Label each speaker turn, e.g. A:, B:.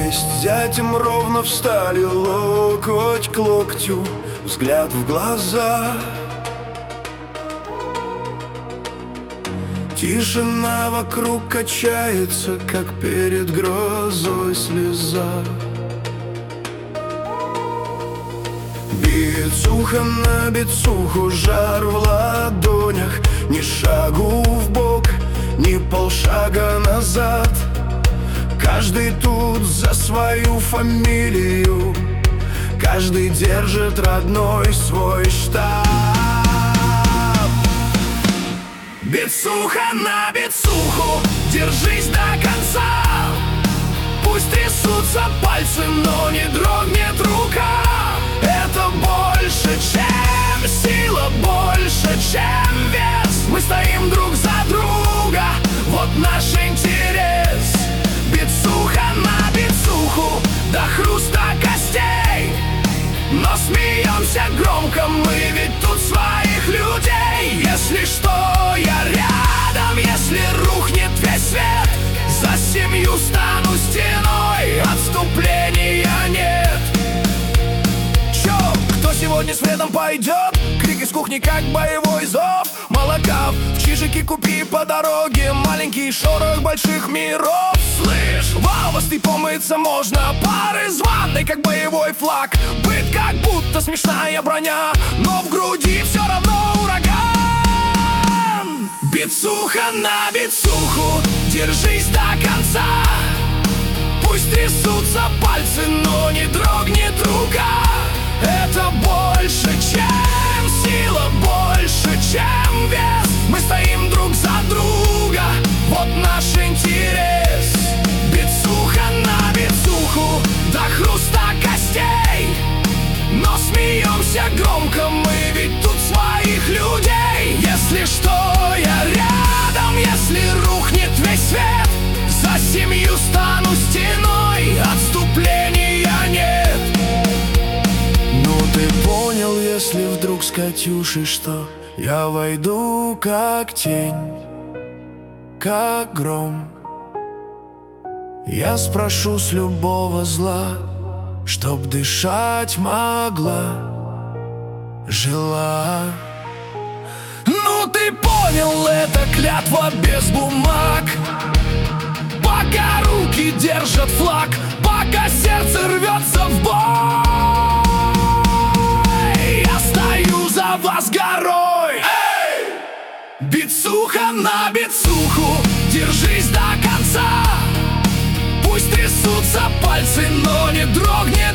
A: Тесть с зятем ровно встали, локоть к локтю, взгляд в глаза. Тишина вокруг качается, как перед грозой слеза. Бицуха на бицуху, жар в ладонях, ни шагу вбок, ни полшага назад. Каждый тут за свою фамилию, каждый держит родной свой штаб. Бицуха на бицуху, держись до конца. Пусть трясутся пальцы, но не дрогнет рука. Это больше, чем сила, больше, чем вес. Мы стоим друг за друга, вот наш интерес. Бицуха на бицуху, до хруста костей. Но смеемся громко, мы ведь тут своих людей. Если что, я рядом, если рухнет весь свет, за семью стану стеной, отступления нет. Чё, кто сегодня следом пойдет? Крик из кухни, как боевой зов. Молока в чижике купи по дороге, маленький шорох больших миров. Слышь, волосты помыться можно, пар из ванной, как боевой флаг. Быт как будто смешная броня, но в груди все равно ураган. Бицуха на бицуху, держись до конца. Пусть трясутся пальцы, но не дрогнет рука. Это больше, чем сила, больше, чем вес. Мы стоим друг за друга, вот наш интерес. Бицуха на бицуху, до хруста костей. Но смеемся громко, мы ведь тут своих людей. Если что, я рядом, если рухнет весь свет, за семью стану стеной, отступления нет. Ну ты понял, если вдруг с Катюшей что, я войду как тень, как гром. Я спрошу с любого зла, чтоб дышать могла, жила. Ну ты понял, это клятва без бумаг. Пока руки держат флаг, пока сердце рвется в бой, я стою за вас горой. Эй! Бицуха на бицуху, держись до конца. Пусть трясутся пальцы, но не дрогнет